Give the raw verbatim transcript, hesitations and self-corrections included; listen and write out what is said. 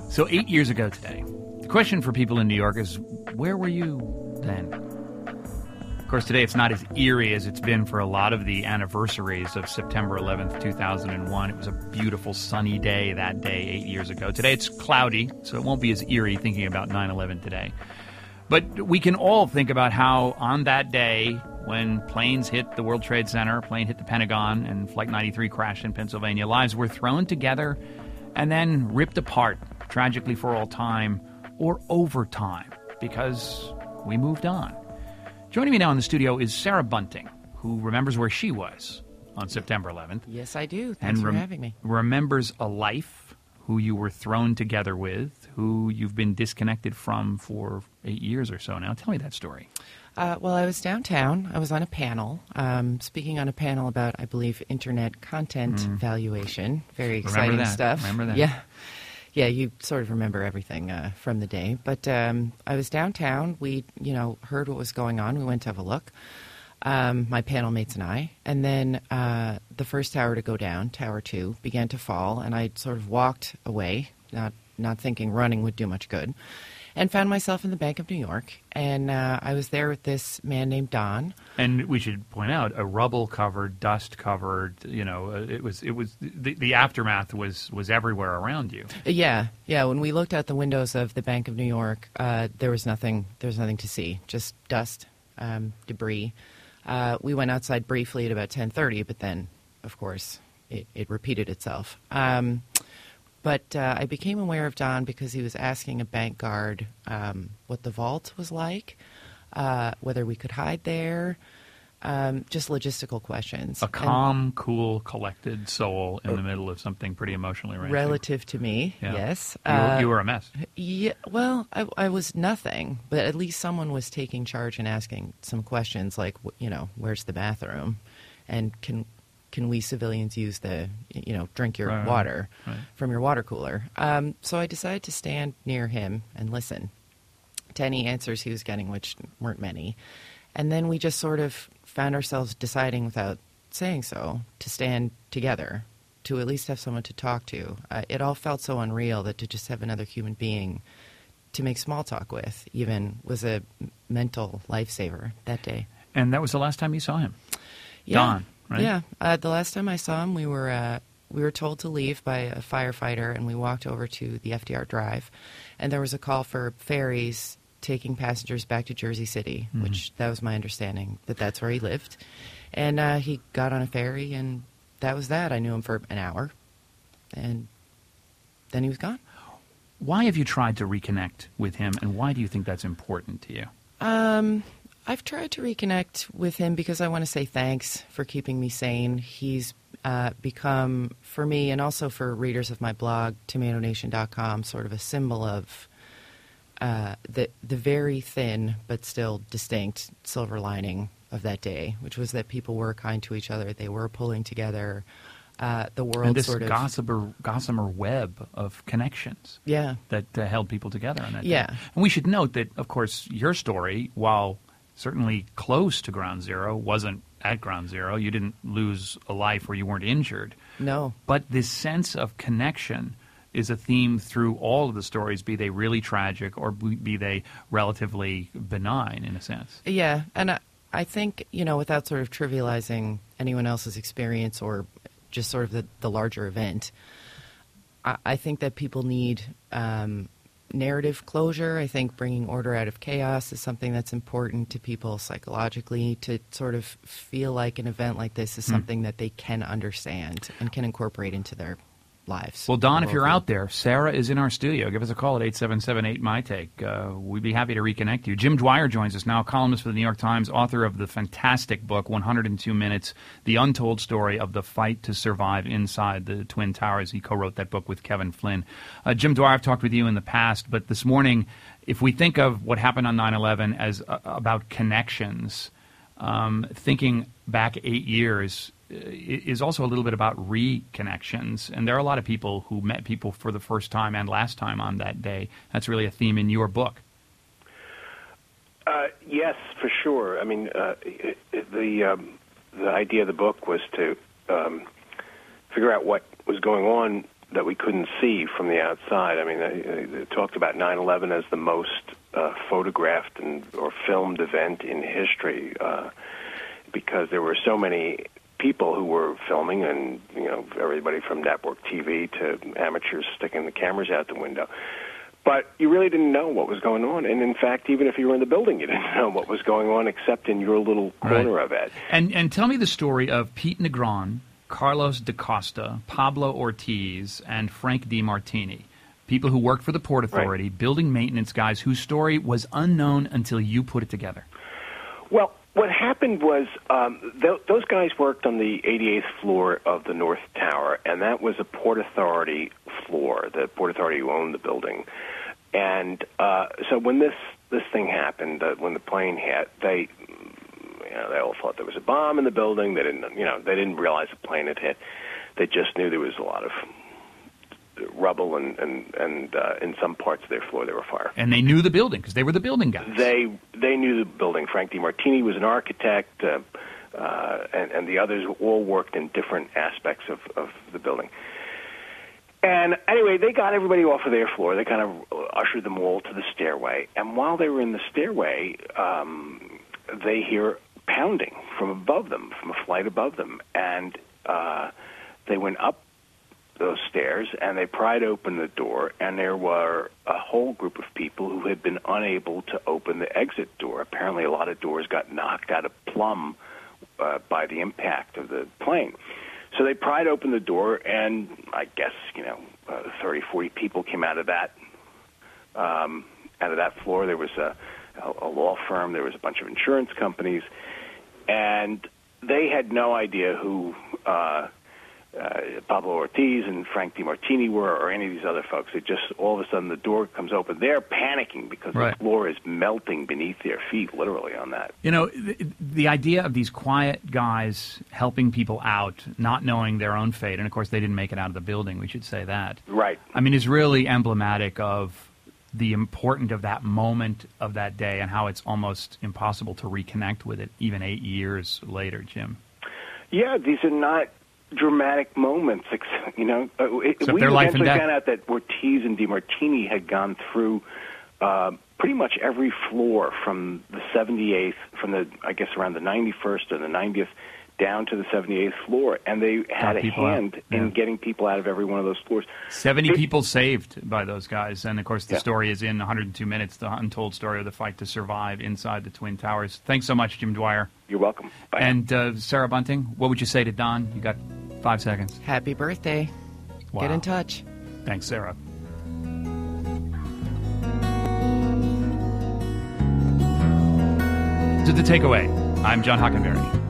So eight years ago today, the question for people in New York is, where were you then? Of course, today it's not as eerie as it's been for a lot of the anniversaries of September eleventh, two thousand one. It was a beautiful sunny day that day eight years ago. Today it's cloudy, so it won't be as eerie thinking about nine eleven today. But we can all think about how on that day when planes hit the World Trade Center, plane hit the Pentagon, and Flight ninety-three crashed in Pennsylvania, lives were thrown together and then ripped apart, tragically for all time, or over time, because we moved on. Joining me now in the studio is Sarah Bunting, who remembers where she was on September eleventh. Yes, I do. Thanks and rem- for having me. remembers a life, who you were thrown together with, who you've been disconnected from for eight years or so now. Tell me that story. Uh, well, I was downtown. I was on a panel, um, speaking on a panel about, I believe, internet content mm. valuation. Very exciting Remember that. stuff. Remember that. Yeah. Yeah, you sort of remember everything uh, from the day. But um, I was downtown. We, you know, heard what was going on. We went to have a look, um, my panel mates and I. And then uh, the first tower to go down, Tower two, began to fall. And I sort of walked away, not not thinking running would do much good, and found myself in the Bank of New York. And uh, I was there with this man named Don. And we should point out, a rubble-covered, dust-covered, you know, uh, it was, it was the, the aftermath was, was everywhere around you. Yeah, yeah. When we looked out the windows of the Bank of New York, uh, there was nothing, there was nothing to see, just dust, um, debris. Uh, we went outside briefly at about ten thirty, but then, of course, it, it repeated itself. Um, But uh, I became aware of Don because he was asking a bank guard um, what the vault was like, uh, whether we could hide there, um, just logistical questions. A calm, and, cool, collected soul in the middle of something pretty emotionally wrenching. Relative to me, yeah. Yes. You were, uh, you were a mess. Yeah. Well, I, I was nothing, but at least someone was taking charge and asking some questions like, you know, where's the bathroom, and can. Can we civilians use the, you know, drink your right, water right. from your water cooler? Um, so I decided to stand near him and listen to any answers he was getting, which weren't many. And then we just sort of found ourselves deciding without saying so to stand together, to at least have someone to talk to. Uh, it all felt so unreal that to just have another human being to make small talk with even was a mental lifesaver that day. And that was the last time you saw him? Yeah. Don. Right? Yeah. Uh, the last time I saw him, we were uh, we were told to leave by a firefighter, and we walked over to the F D R Drive, and there was a call for ferries taking passengers back to Jersey City, mm-hmm. which that was my understanding, that that's where he lived. And uh, he got on a ferry, and that was that. I knew him for an hour, and then he was gone. Why have you tried to reconnect with him, and why do you think that's important to you? Um... I've tried to reconnect with him because I want to say thanks for keeping me sane. He's uh, become, for me and also for readers of my blog, tomato nation dot com, sort of a symbol of uh, the the very thin but still distinct silver lining of that day, which was that people were kind to each other. They were pulling together. Uh, the world and this sort of gossamer, gossamer web of connections yeah. that uh, held people together on that yeah. day. And we should note that, of course, your story, while certainly close to ground zero, wasn't at ground zero. You didn't lose a life where you weren't injured. No. But this sense of connection is a theme through all of the stories, be they really tragic or be they relatively benign in a sense. Yeah, and I, I think, you know, without sort of trivializing anyone else's experience or just sort of the, the larger event, I, I think that people need um, narrative closure. I think bringing order out of chaos is something that's important to people psychologically, to sort of feel like an event like this is something mm. that they can understand and can incorporate into their lives. Well, Don, if you're out there, Sarah is in our studio. Give us a call at eight seven seven eight, M Y Take. Uh, we'd be happy to reconnect you. Jim Dwyer joins us now, columnist for the New York Times, author of the fantastic book, one hundred two minutes, The Untold Story of the Fight to Survive Inside the Twin Towers. He co-wrote that book with Kevin Flynn. Uh, Jim Dwyer, I've talked with you in the past, but this morning, if we think of what happened on nine eleven as uh, about connections, um, thinking back eight years is also a little bit about reconnections. And there are a lot of people who met people for the first time and last time on that day. That's really a theme in your book. Uh, yes, for sure. I mean, uh, it, it, the um, the idea of the book was to um, figure out what was going on that we couldn't see from the outside. I mean, they, they talked about nine eleven as the most uh, photographed and or filmed event in history uh, because there were so many people who were filming, and you know, everybody from network T V to amateurs sticking the cameras out the window. But you really didn't know what was going on. And in fact, even if you were in the building, you didn't know what was going on except in your little corner right. of it. And and tell me the story of Pete Negron, Carlos DaCosta, Pablo Ortiz, and Frank DiMartini, people who worked for the Port Authority, right. building maintenance guys whose story was unknown until you put it together. Well, what happened was um, th- those guys worked on the eighty-eighth floor of the North Tower, and that was a Port Authority floor, the Port Authority who owned the building. And uh, so when this, this thing happened, uh, when the plane hit, they you know, they all thought there was a bomb in the building. They didn't, you know, they didn't realize the plane had hit. They just knew there was a lot of rubble, and and and uh, in some parts of their floor there were fire. And they knew the building because they were the building guys. They they knew the building. Frank DiMartini was an architect, uh, uh, and and the others all worked in different aspects of of the building. And anyway, they got everybody off of their floor. They kind of ushered them all to the stairway. And while they were in the stairway, um, they hear pounding from above them, from a flight above them, and uh, they went up those stairs, and they pried open the door, and there were a whole group of people who had been unable to open the exit door. Apparently a lot of doors got knocked out of plumb uh, by the impact of the plane. So they pried open the door, and I guess, you know, uh, thirty, forty people came out of that um, out of that floor. There was a, a law firm. There was a bunch of insurance companies, and they had no idea who uh, uh, Pablo Ortiz and Frank DiMartini were, or any of these other folks. It just, all of a sudden, the door comes open. They're panicking because right. the floor is melting beneath their feet, literally, on that. You know, the, the idea of these quiet guys helping people out, not knowing their own fate, and of course they didn't make it out of the building, we should say that. Right. I mean, is really emblematic of the importance of that moment of that day and how it's almost impossible to reconnect with it even eight years later, Jim. Yeah, these are not dramatic moments, you know. Uh, it, Except we their life and eventually death. found out that Ortiz and DiMartini had gone through uh, pretty much every floor from the seventy-eighth, from the, I guess, around the ninety-first or the ninetieth, down to the seventy-eighth floor, and they had Got a people hand out. Yeah. in getting people out of every one of those floors. seventy It- people saved by those guys, and of course the Yeah. story is in one hundred two minutes, the untold story of the fight to survive inside the Twin Towers. Thanks so much, Jim Dwyer. You're welcome. Bye. And uh, Sarah Bunting, what would you say to Don? You got five seconds. Happy birthday. Wow. Get in touch. Thanks, Sarah. To the takeaway, I'm John Hockenberry.